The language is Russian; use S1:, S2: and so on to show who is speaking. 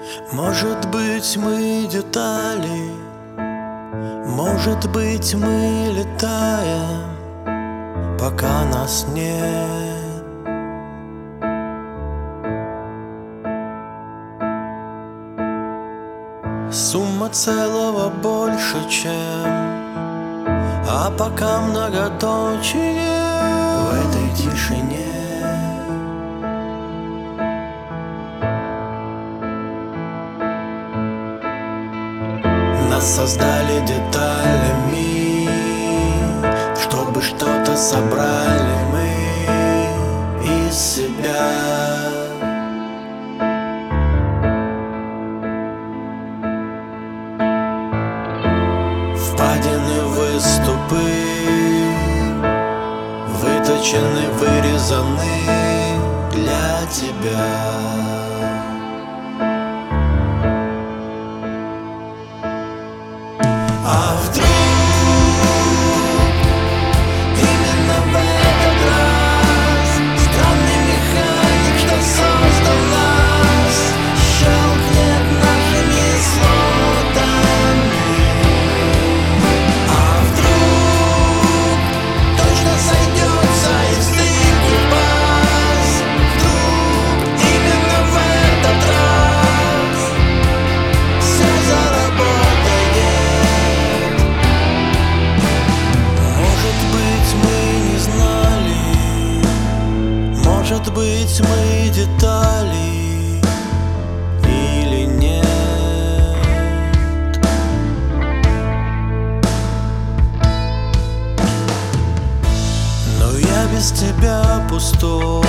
S1: Может быть, мы детали, может быть, мы летаем, пока нас нет. Сумма целого больше, чем, а пока многоточие в этой тишине. Нас создали деталями, чтобы что-то собрали мы из себя. Впадины, выступы выточены, вырезаны для тебя. А вдруг именно в этот раз странный механик, что создал нас, щелкнет нашими слотами? А вдруг точно сойдется и стыки пас? Вдруг именно в этот раз все заработает? Может быть, мы детали или нет. Но я без тебя пустой.